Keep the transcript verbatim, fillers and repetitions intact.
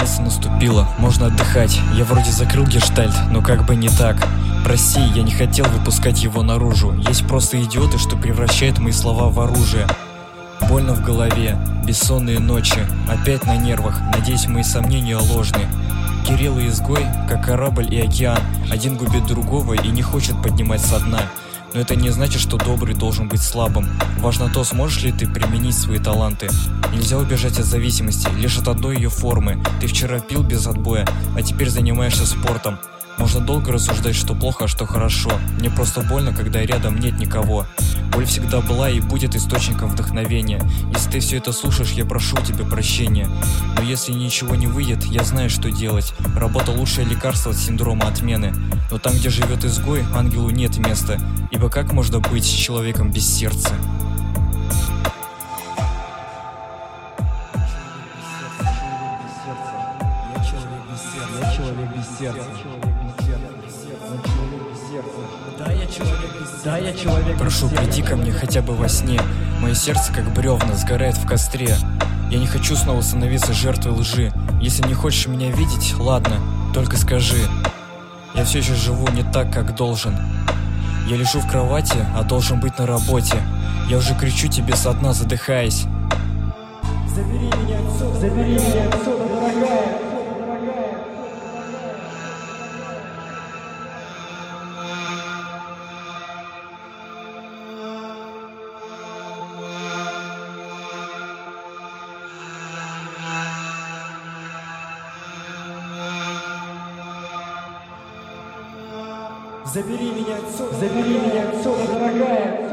Пятница наступила, можно отдыхать. Я вроде закрыл гештальт, но как бы не так. Прости, я не хотел выпускать его наружу. Есть просто идиоты, что превращают мои слова в оружие. Больно в голове, бессонные ночи, опять на нервах, надеюсь, мои сомнения ложны. Кирилл и изгой, как корабль и океан, один губит другого и не хочет поднимать со дна. Но это не значит, что добрый должен быть слабым. Важно то, сможешь ли ты применить свои таланты. Нельзя убежать от зависимости, лишь от одной ее формы. Ты вчера пил без отбоя, а теперь занимаешься спортом. Можно долго рассуждать, что плохо, а что хорошо. Мне просто больно, когда рядом нет никого. Боль всегда была и будет источником вдохновения. Если ты все это слушаешь, я прошу у тебя прощения. Но если ничего не выйдет, я знаю, что делать. Работа — лучшее лекарство от синдрома отмены. Но там, где живет изгой, ангелу нет места. Ибо как можно быть человеком без сердца? Я человек без сердца. Я человек без сердца. Да, я человек без сердца. Да, я человек. Прошу, приди ко мне хотя бы во сне. Мое сердце, как бревна, сгорает в костре. Я не хочу снова становиться жертвой лжи. Если не хочешь меня видеть, ладно, только скажи. Я все еще живу не так, как должен. Я лежу в кровати, а должен быть на работе. Я уже кричу тебе со дна, задыхаясь. Забери меня отсюда, забери меня отсюда, дорогая. Забери меня отсюда, забери меня отсюда, дорогая.